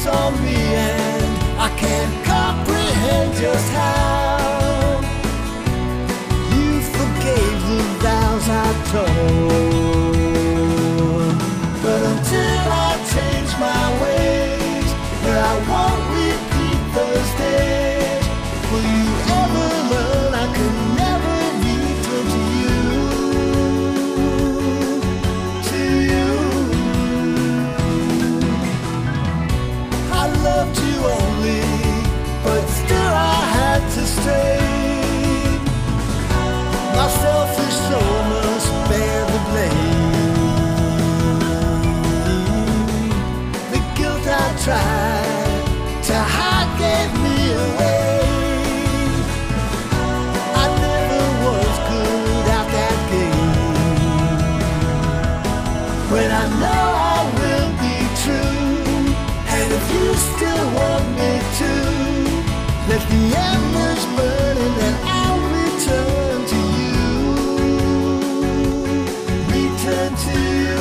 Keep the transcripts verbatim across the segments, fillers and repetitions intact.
on me, and I can't comprehend just how you forgave the vows I told. But until I change my ways, where I won't repeat those days, will you ever learn I could never return to you, to you? I loved you only, but still I had to stay. My selfish soul must bear the blame. The guilt I tried to hide gave me away. I never was good at that game. When I know I will be true, and if you still want me to, let the embers burn and then I'll return to you, return to you.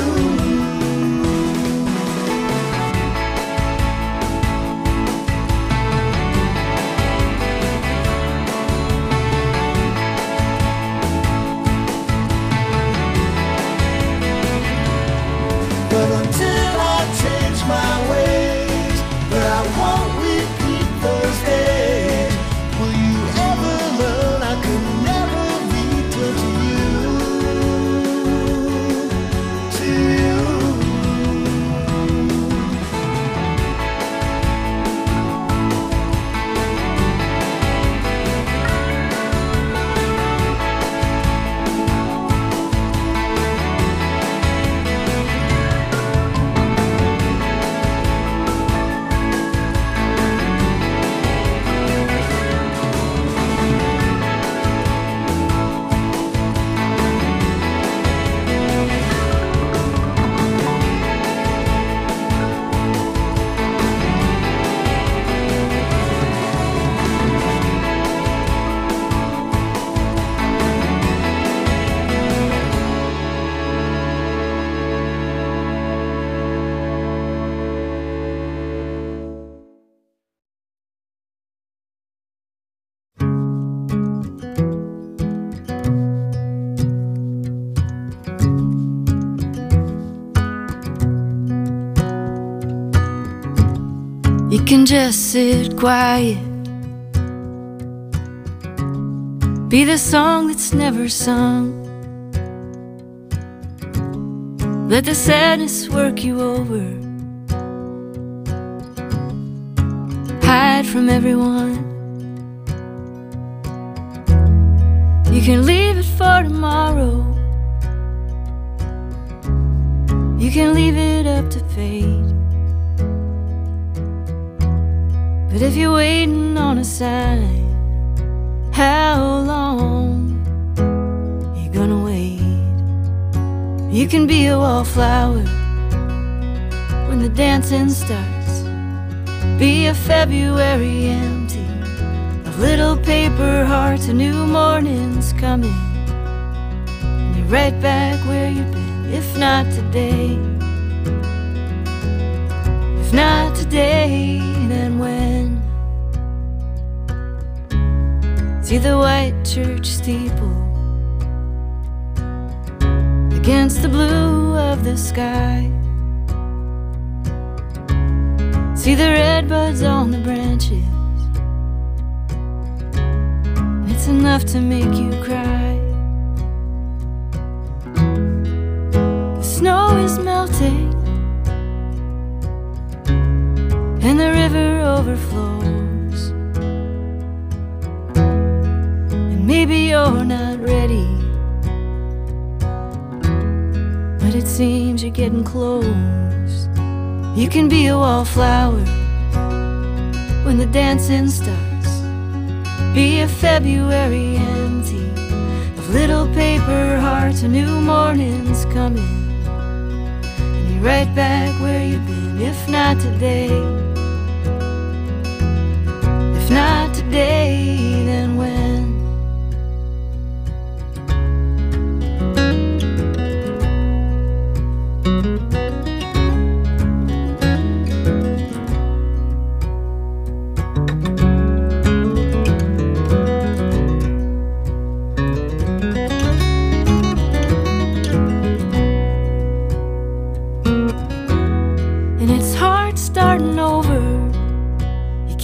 But until I change my ways, but I won't repeat those days, will you ever learn I could never return to you, to you? You can just sit quiet, be the song that's never sung. Let the sadness work you over, hide from everyone. You can leave it for tomorrow, you can leave it up to fate. But if you're waiting on a sign, how long you gonna wait? You can be a wallflower when the dancing starts, be a February empty of little paper hearts. A new morning's coming, and you're right back where you've been. If not today, if not today, then when? See the white church steeple against the blue of the sky. See the red buds on the branches, it's enough to make you cry. The snow is melting and the river overflows, and maybe you're not ready, but it seems you're getting close. You can be a wallflower when the dancing starts, be a February empty of little paper hearts. A new morning's coming, and you're right back where you've been. If not today, if not today, then when?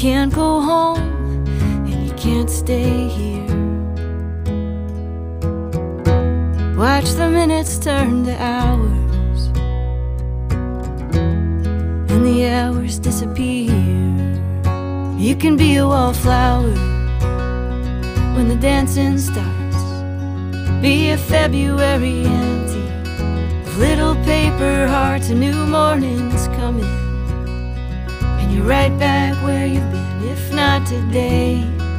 can't go home and you can't stay here. Watch the minutes turn to hours and the hours disappear. You can be a wallflower when the dancing starts. Be a February empty of little paper hearts. A new morning's coming and you're right back where you've been. If not today,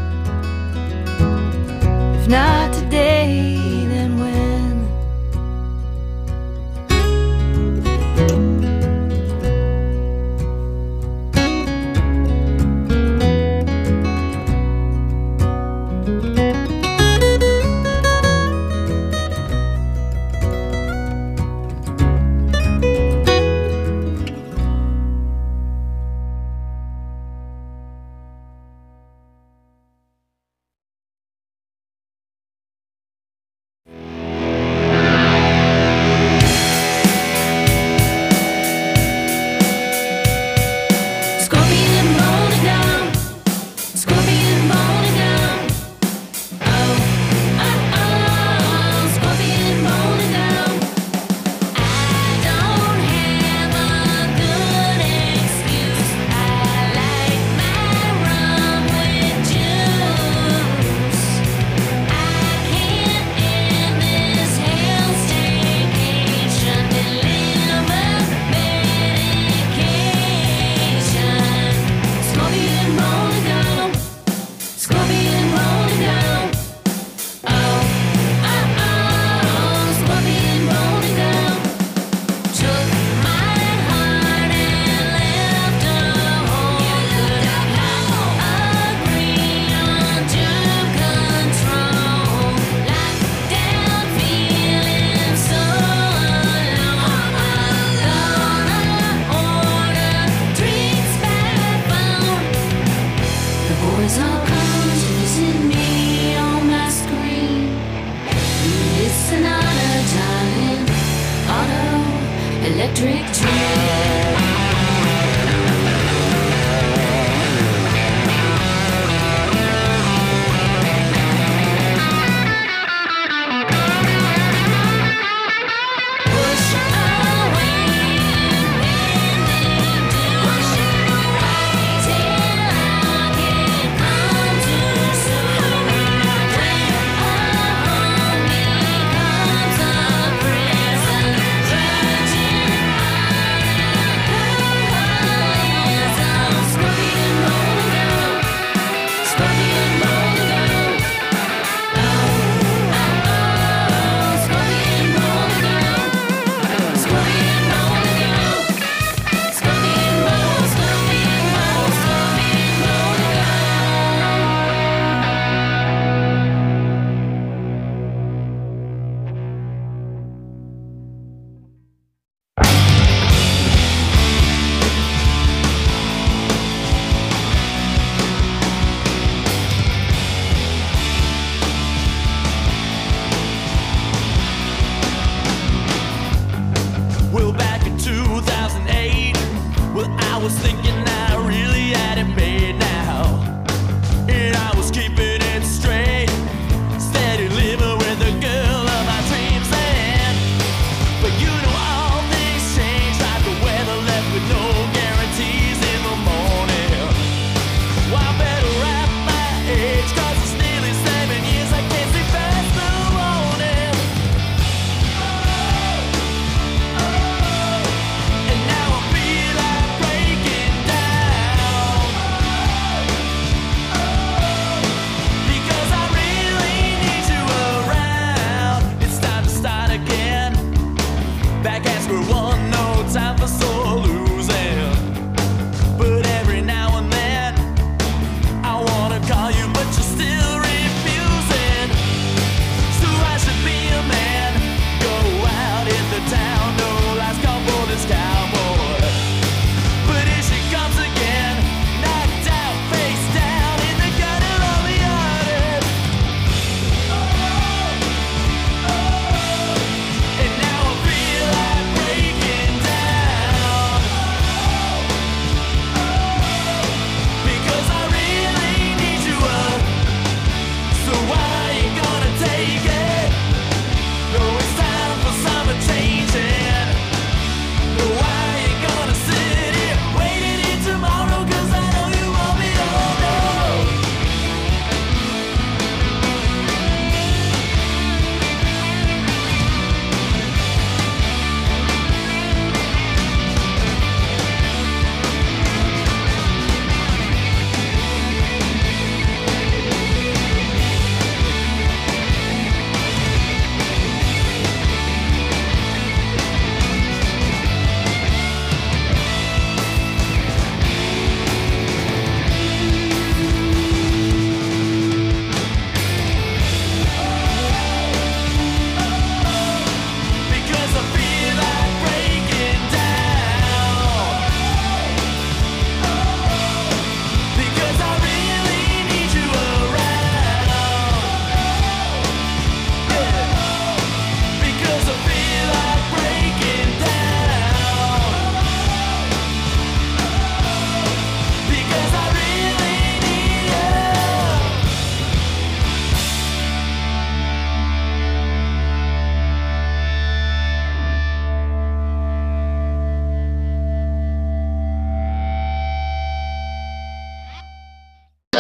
if not today, then when?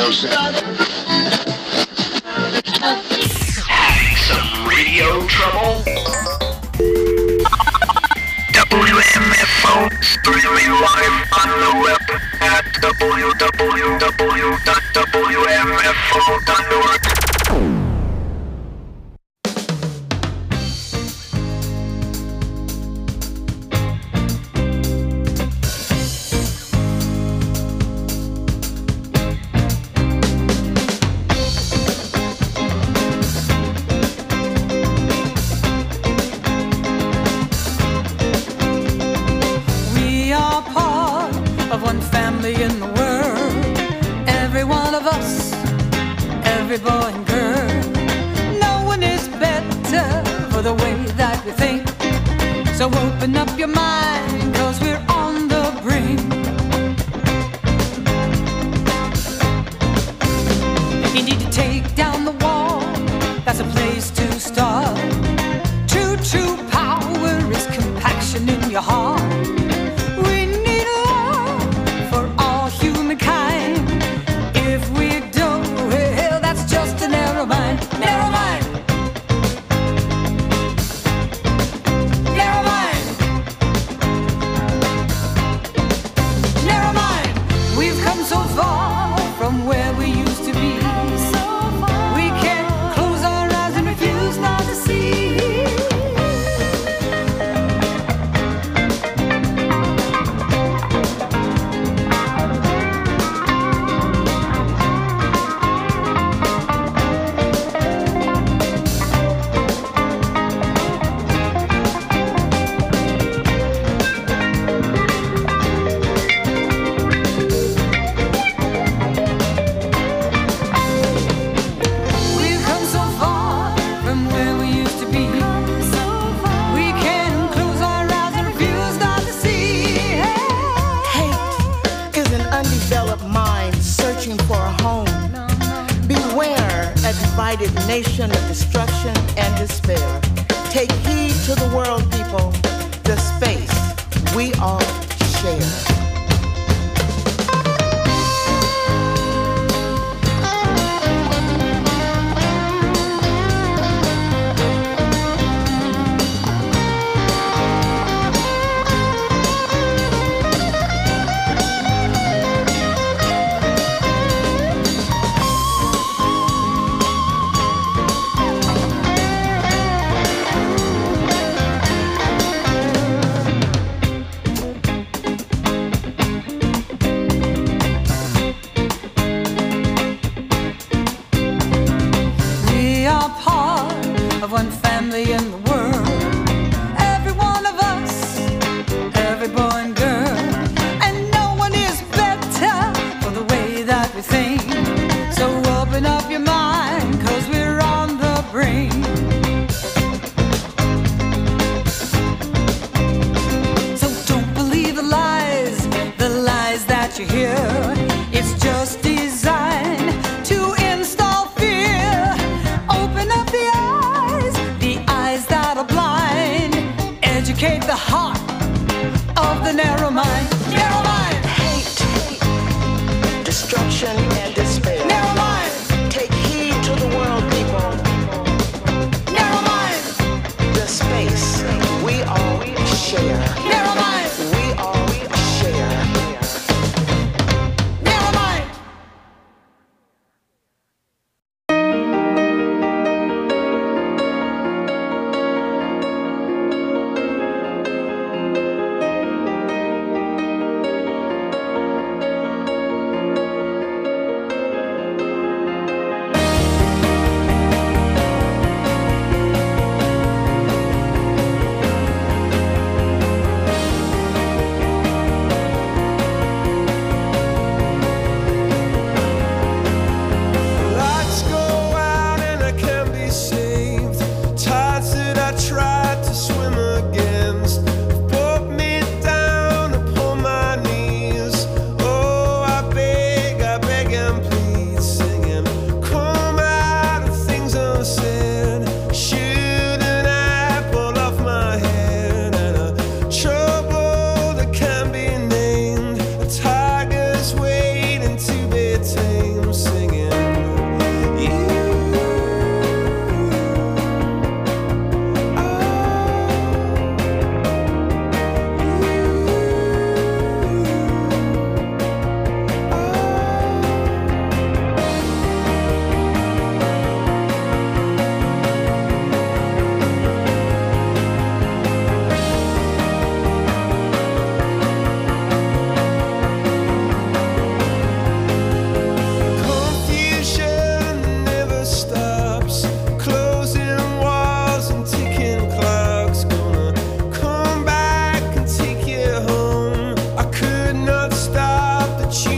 Having some radio trouble? W M F O streaming live on the web at w w w dot w m f o dot org. Boy and girl, no one is better for the way that we think. So open up your mind, cause we're on the brink. You need to take down the wall, that's a place to start. True, true power is compaction in your heart. We need love for all humankind. If we Narrow mind, narrow mind, narrow mind, narrow mind. We've come so far from where we used to be. We can't close our eyes and refuse not to see. Nation of destruction and despair. Take heed to the world, people. The space we all share.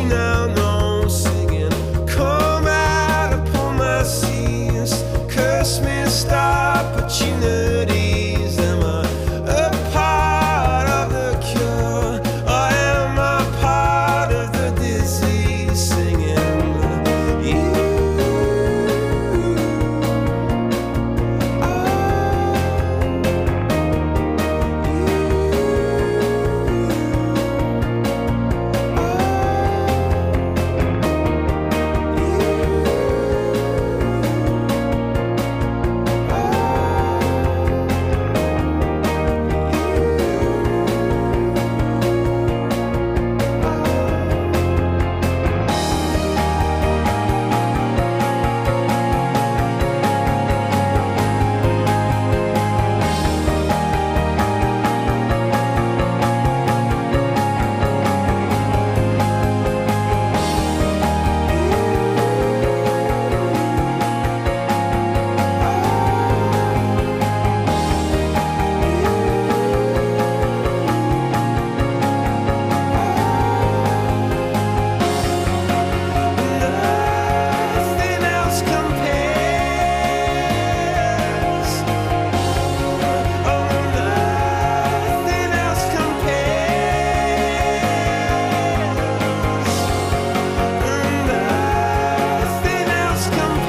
now know, singing, come out upon my seas, curse missed opportunities. Am I a part of the cure, or am I part of the disease? Singing, you. Nothing else compares. Oh, nothing else compares. Nothing else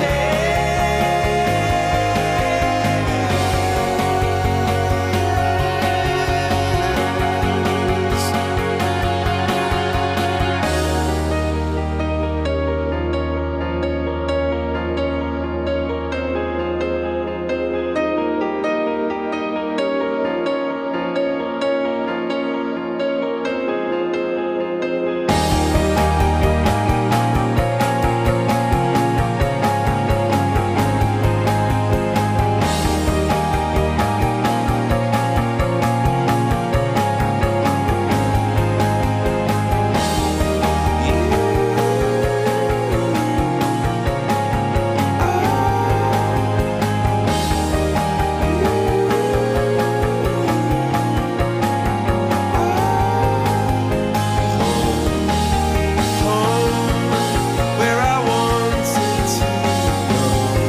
where I wanted to go.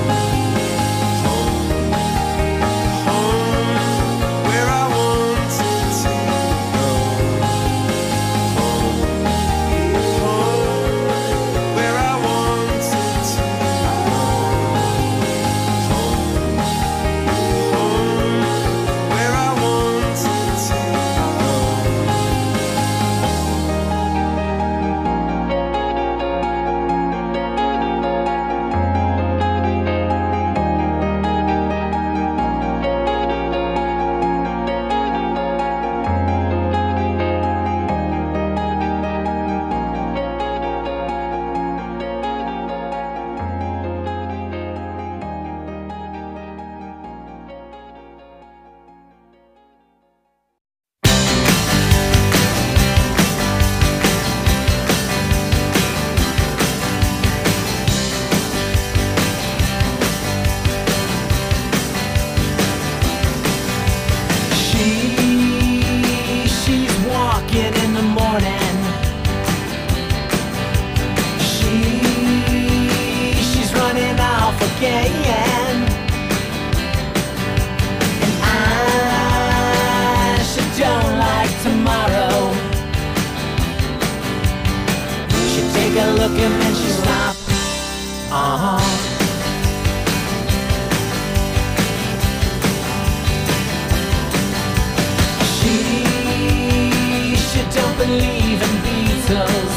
Home, where I wanted to go. Home, where I wanted to go. Home, where I wanted to She, she's walking in the morning. She, she's running off again. And I, she don't like tomorrow. She take a look and then she stop. Uh-huh. She, she don't believe in Beatles.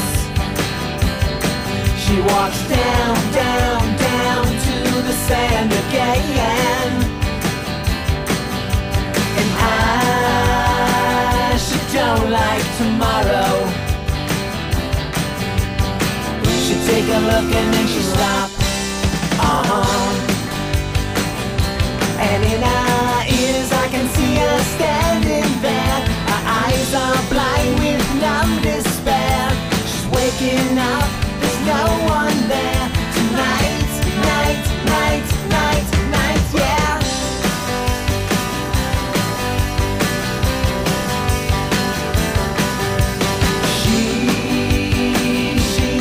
She walks down, down, down to the sand again. And I, she don't like tomorrow. She take a look and then she stop. Uh-huh. And in her ears I can see her standing there. Her eyes are blind with numb despair. She's waking up, there's no one there. Tonight, night, night, night, night, yeah. She, she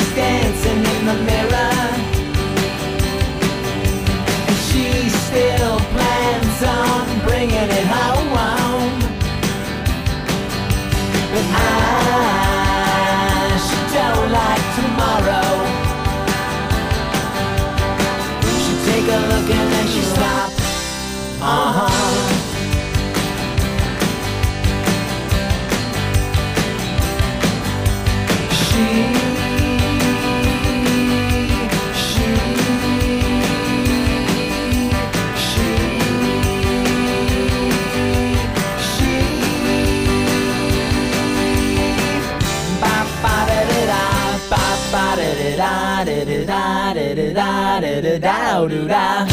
da da da da da da da da da da da.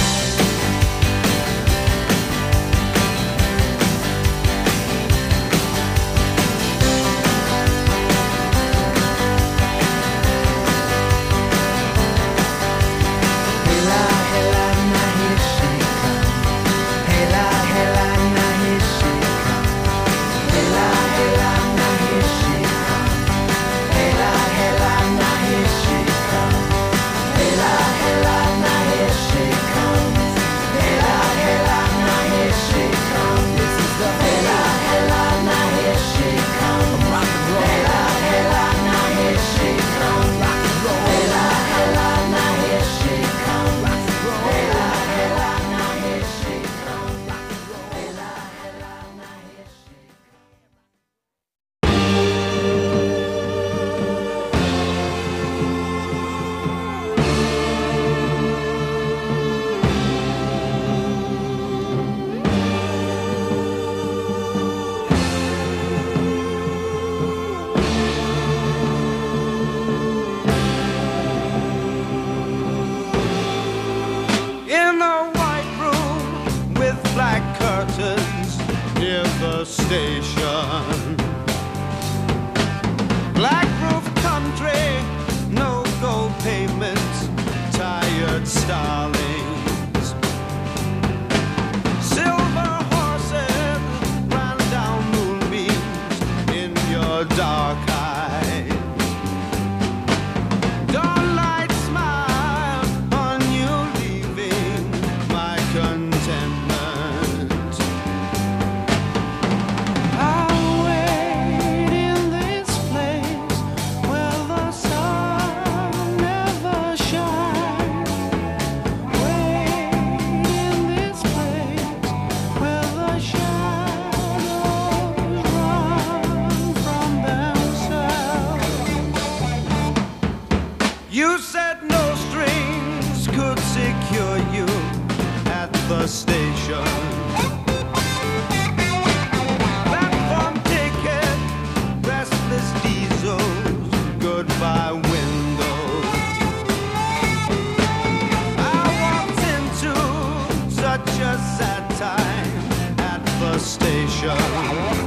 Station, black roof country, no gold pavements, tired starlings, silver horses ran down moonbeams in your dark eyes. Dawnlight smile on you leaving my contentment. You said no strings could secure you at the station. Platform ticket, restless diesels, goodbye windows. I walked into such a sad time at the station.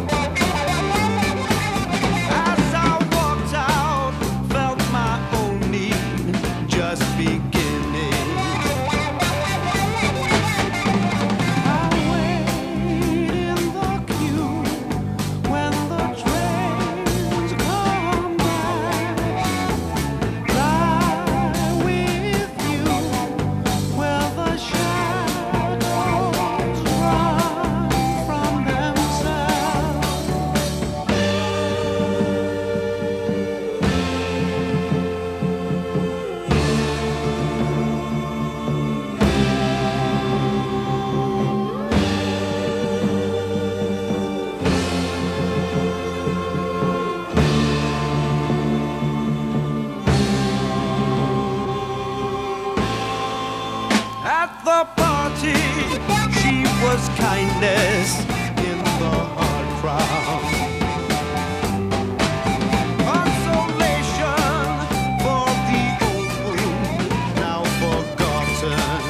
At the party, she was kindness in the hard crowd. Consolation for the old wound, now forgotten.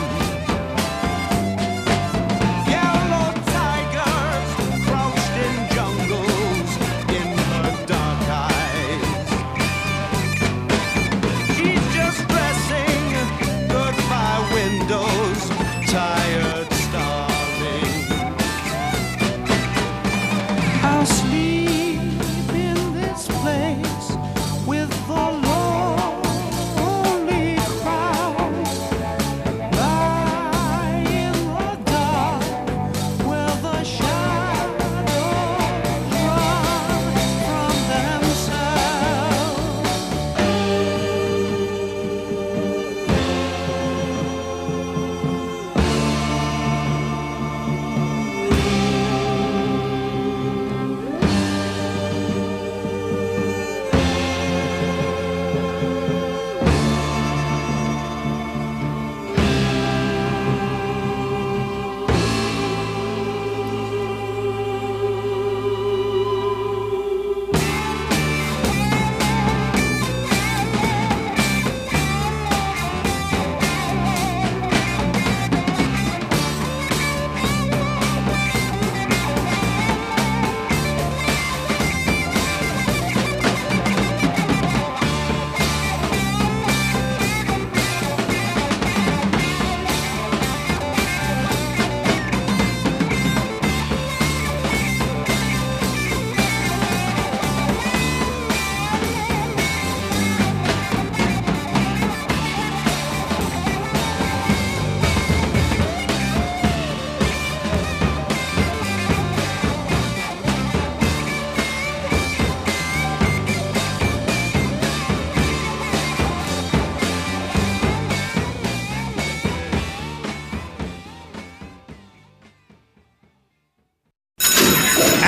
Yellow tigers crouched in jungles in her dark eyes. She's just dressing goodbye windows, tired starving.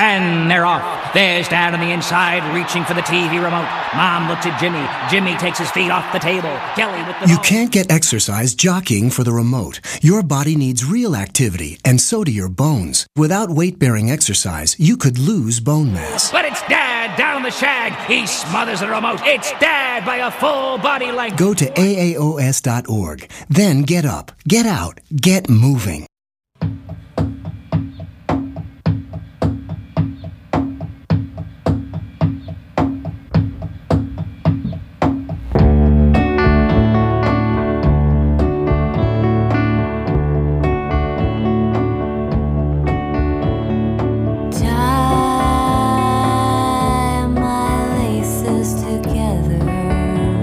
and they're off. There's Dad on the inside, reaching for the T V remote. Mom looks at Jimmy. Jimmy takes his feet off the table. Kelly with the... You can't get exercise jockeying for the remote. Your body needs real activity, and so do your bones. Without weight-bearing exercise, you could lose bone mass. But it's Dad down on the shag. He smothers the remote. It's Dad by a full body length. Go to A A O S dot org. Then get up, get out, get moving.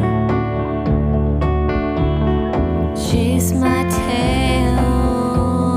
Chase my tail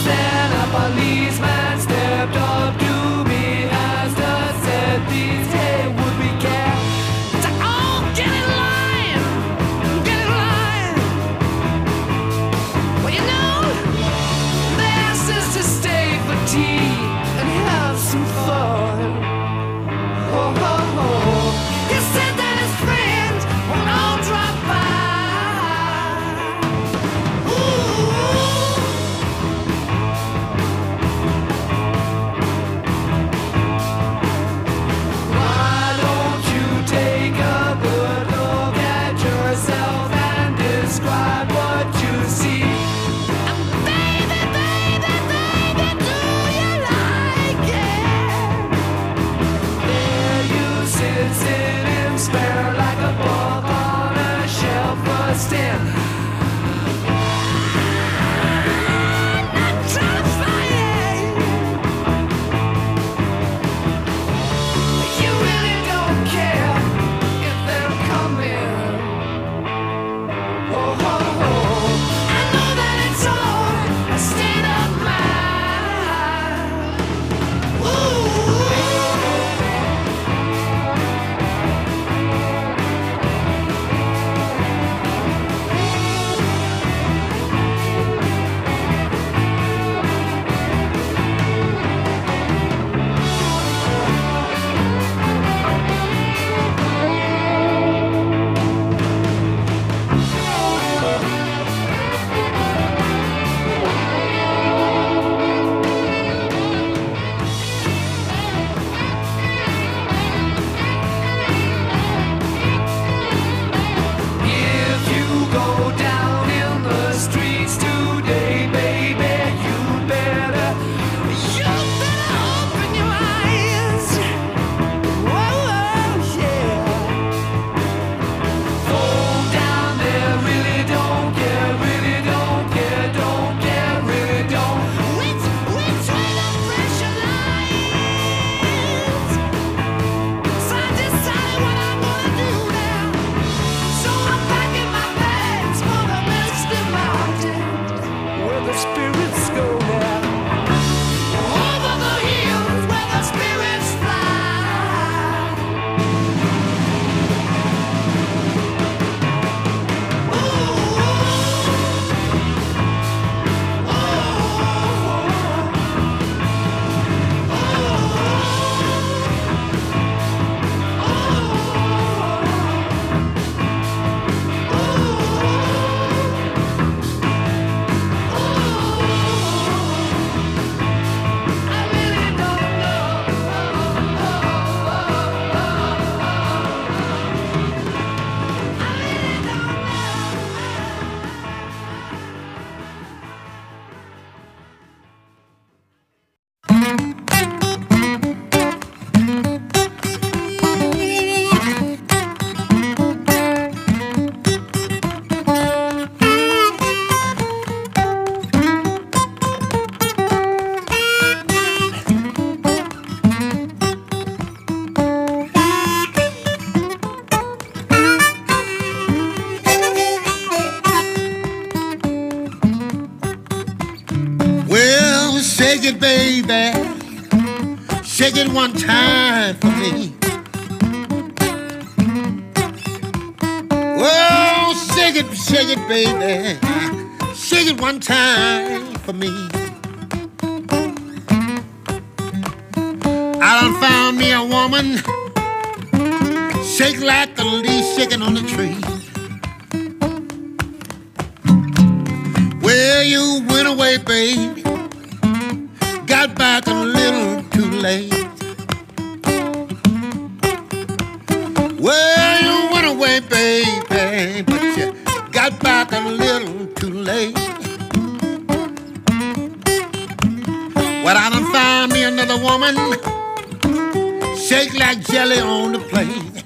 then a policeman stepped up to me as the said these hey would be cat. It's like, oh, get in line, get in line. Well, you know, they asked us to stay for tea and have some fun. Oh, oh, oh. He said that his friends would all drop by. Ooh. Why don't you take a good look at yourself and describe what you see? And baby, baby, baby, do you like it? There you sit, sit and stare like a book on a shelf, busting. Not trying to fight. You really don't care if they're coming. Oh, oh, oh. I know that it's all a state of mind. Ooh. If you go down in the streets today, baby, you better, you better open your eyes. Whoa, whoa, yeah. Fall down there, really don't care, really don't care, don't care, really don't. Which, which way the pressure lies. So I decided what I'm gonna do now. So I'm packing my bags for the misty mountain, where the spirits go now. Over the hills where the spirits fly. Ooh, I really don't know. Well, shake it, baby. Shake it one time for me. Oh, shake it, shake it, baby. Shake it one time for me. I done found me a woman, shake like the leaf shaking on the tree. Well, you went away, baby. Got back a little too late. Well, you went away, baby, but you got back a little too late. Well, I done found me another woman, shake like jelly on the plate.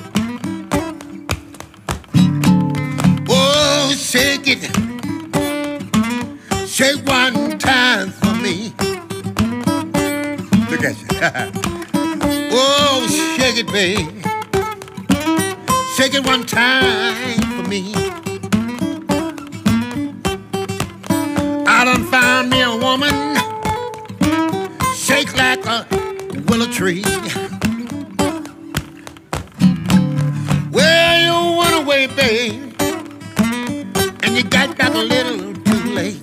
Oh, shake it, shake one time for me. Look at you. Oh, shake it, baby. Shake it one time for me. I I done found me a woman, shake like a willow tree. Well, you went away, babe, and you got back a little too late.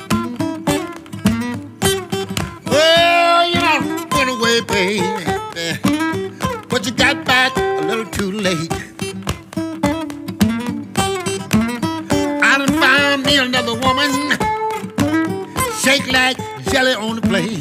Well, you done went away, babe, but you got back a little too late. I done found me another woman, shake like jelly on the plate.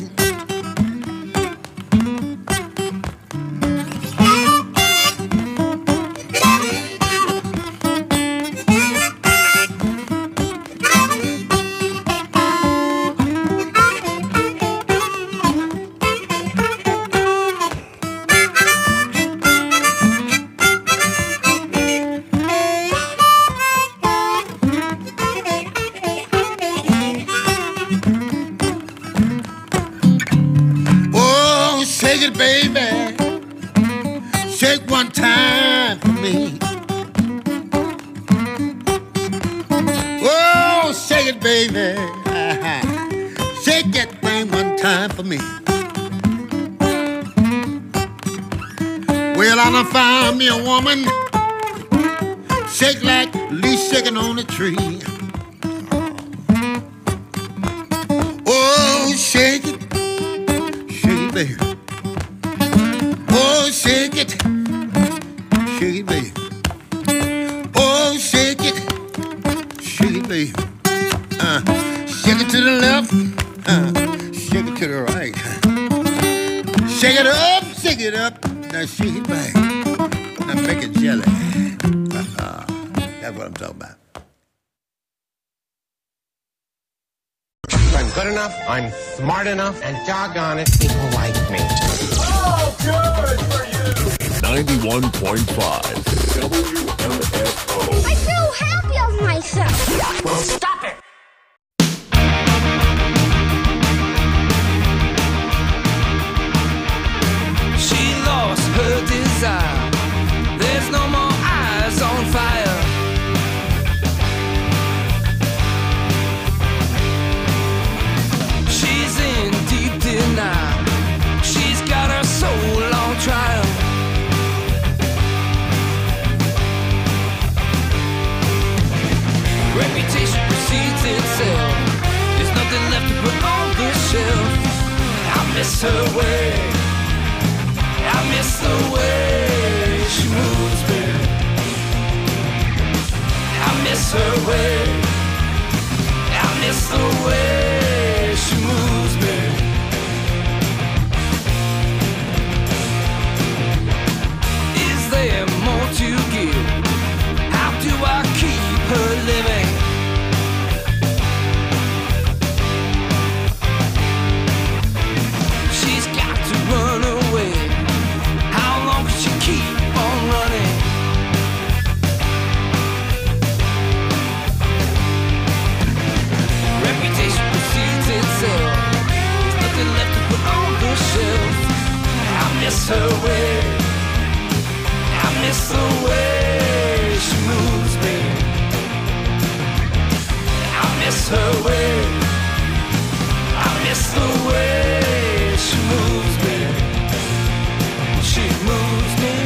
Find me a woman, shake like leaves shaking on a tree. Oh, shake it, shake it, baby. Oh, shake it, shake it, baby. Oh, shake it, shake it, baby. Uh, shake it to the left, uh, shake it to the right. Shake it up, shake it up, now shake it back. Now make it jelly. Uh, that's what I'm talking about. I'm good enough, I'm smart enough, and doggone it, people like me. Oh, good for you! ninety-one point five W M F O. I feel happy of myself. Well, stop it! She lost her desire. There's no more eyes on fire. She's in deep denial. She's got her soul on trial. Reputation precedes itself. There's nothing left to put on the shelf. I miss her way. I miss the way she moves me. I miss her way. I miss the way she moves me. Is there more to give? How do I keep her living? She's got to run away. How long can she keep on running? Reputation precedes itself. There's nothing left to put on the shelf. I miss her way. I miss the way she moves me. I miss her way. I miss the way she moves me. She moves me.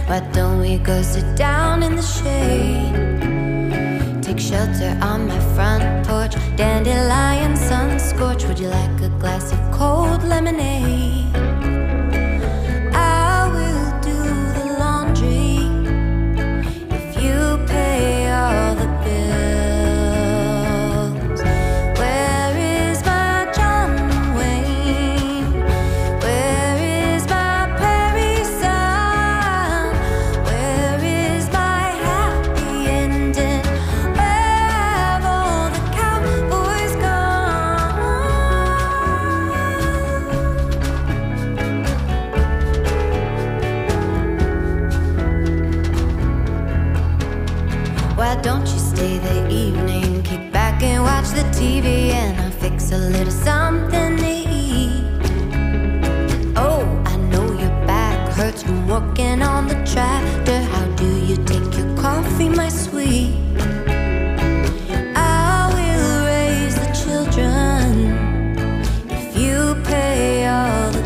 Why don't we go sit down in the shade? Take shelter on my front porch. Dandelion sun scorch. Would you like a glass of cold lemonade? I will do the laundry if you pay all the bills. Where is my John Wayne? Where is my Prairie son? Where is my happy ending? Where have all the cowboys gone? Why don't you stay the evening? Kick back and watch the T V, and I'll fix a little something to eat. Oh, I know your back hurts from working on the tractor. How do you take your coffee, my sweet? I will raise the children if you pay all the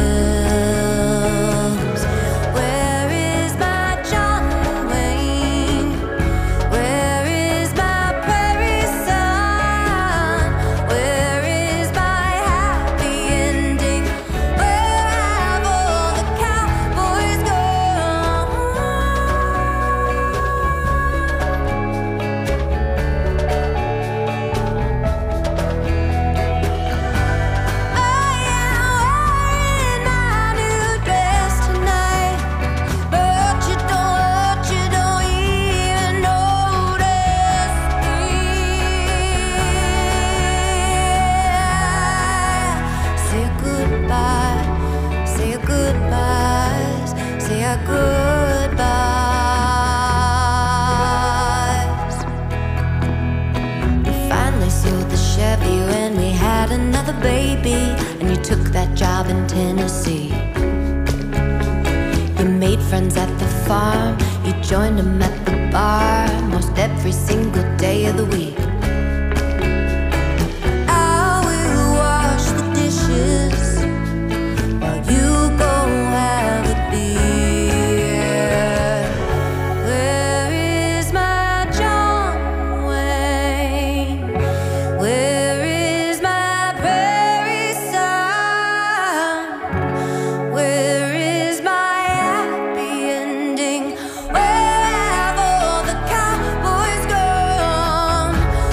bills. Where is my John Wayne? Where is my Prairie son? Where is my happy ending? Where have all the cowboys gone? I am wearing my new dress tonight, but you don't, you don't even notice me. Say goodbye, say goodbyes, say our goodbyes. We finally sold the Chevy when we had another baby, and you took that job in Tennessee. You made friends at the farm, you joined them at the bar most every single day of the week. I will wash the dishes while you go have a beer. Where is my John Wayne? Where is my Prairie son? Where is my happy ending? Where have all the cowboys gone?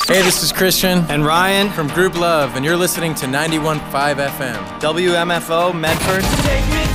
Hey, this is Christian and Ryan from Group Love, and you're listening to ninety-one point five F M. W M F O Medford. Take me